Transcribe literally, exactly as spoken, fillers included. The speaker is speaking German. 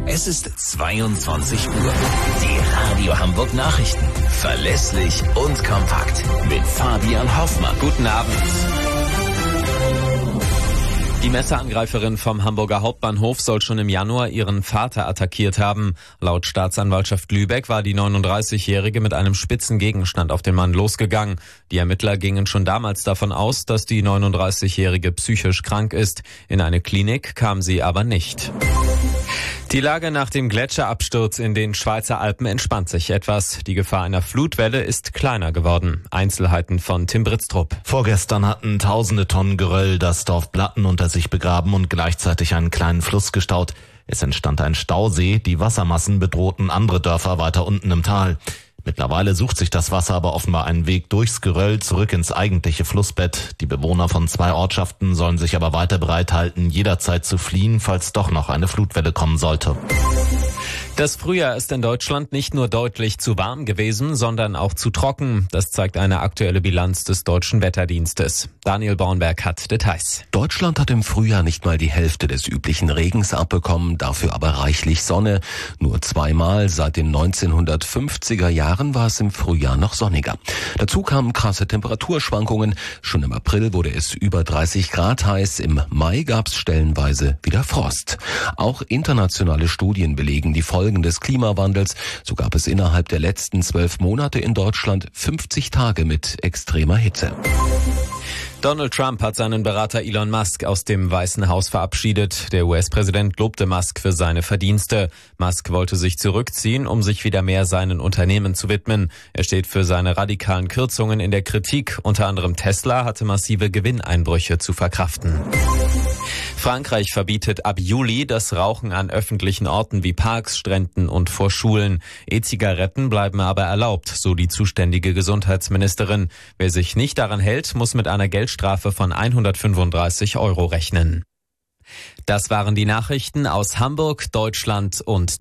Es ist zweiundzwanzig Uhr. Die Radio Hamburg Nachrichten. Verlässlich und kompakt. Mit Fabian Hoffmann. Guten Abend. Die Messerangreiferin vom Hamburger Hauptbahnhof soll schon im Januar ihren Vater attackiert haben. Laut Staatsanwaltschaft Lübeck war die neununddreißigjährige mit einem spitzen Gegenstand auf den Mann losgegangen. Die Ermittler gingen schon damals davon aus, dass die neununddreißigjährige psychisch krank ist. In eine Klinik kam sie aber nicht. Die Lage nach dem Gletscherabsturz in den Schweizer Alpen entspannt sich etwas. Die Gefahr einer Flutwelle ist kleiner geworden. Einzelheiten von Tim Britztrup. Vorgestern hatten tausende Tonnen Geröll das Dorf Blatten unter sich begraben und gleichzeitig einen kleinen Fluss gestaut. Es entstand ein Stausee, die Wassermassen bedrohten andere Dörfer weiter unten im Tal. Mittlerweile sucht sich das Wasser aber offenbar einen Weg durchs Geröll zurück ins eigentliche Flussbett. Die Bewohner von zwei Ortschaften sollen sich aber weiter bereithalten, jederzeit zu fliehen, falls doch noch eine Flutwelle kommen sollte. Das Frühjahr ist in Deutschland nicht nur deutlich zu warm gewesen, sondern auch zu trocken. Das zeigt eine aktuelle Bilanz des Deutschen Wetterdienstes. Daniel Bornberg hat Details. Deutschland hat im Frühjahr nicht mal die Hälfte des üblichen Regens abbekommen, dafür aber reichlich Sonne. Nur zweimal seit den neunzehnhundertfünfziger Jahren war es im Frühjahr noch sonniger. Dazu kamen krasse Temperaturschwankungen. Schon im April wurde es über dreißig Grad heiß. Im Mai gab es stellenweise wieder Frost. Auch internationale Studien belegen die Folgen des Klimawandels. So gab es innerhalb der letzten zwölf Monate in Deutschland fünfzig Tage mit extremer Hitze. Donald Trump hat seinen Berater Elon Musk aus dem Weißen Haus verabschiedet. Der U S-Präsident lobte Musk für seine Verdienste. Musk wollte sich zurückziehen, um sich wieder mehr seinen Unternehmen zu widmen. Er steht für seine radikalen Kürzungen in der Kritik. Unter anderem Tesla hatte massive Gewinneinbrüche zu verkraften. Frankreich verbietet ab Juli das Rauchen an öffentlichen Orten wie Parks, Stränden und vor Schulen. E-Zigaretten bleiben aber erlaubt, so die zuständige Gesundheitsministerin. Wer sich nicht daran hält, muss mit einer Geldstrafe von hundertfünfunddreißig Euro rechnen. Das waren die Nachrichten aus Hamburg, Deutschland und